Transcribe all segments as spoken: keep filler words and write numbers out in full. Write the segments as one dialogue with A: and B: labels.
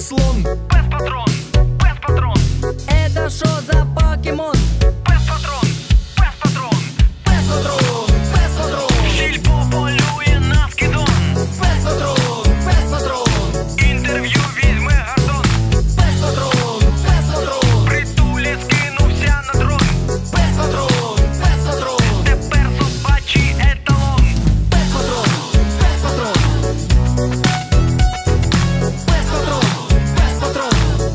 A: слон.
B: Пес патрон, пес патрон.
C: Это шо за покемон?
B: Пес патрон, пес патрон.
C: Пес патрон, пес патрон.
B: Сільпо полює на скидон.
C: Пес патрон, пес патрон.
B: Інтерв'ю візьме Гордон.
C: Пес патрон, пес патрон.
B: Притулі скинувся на дрон.
C: Пес патрон, пес патрон.
B: Тепер собачий еталон.
C: Пес патрон, пес патрон. Пес патрон, пес патрон.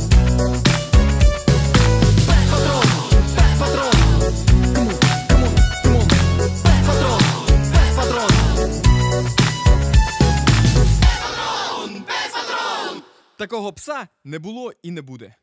C: Пес патрон, пес патрон. Come on, come on, come on. Пес патрон, пес патрон.
A: Такого пса не було і не буде.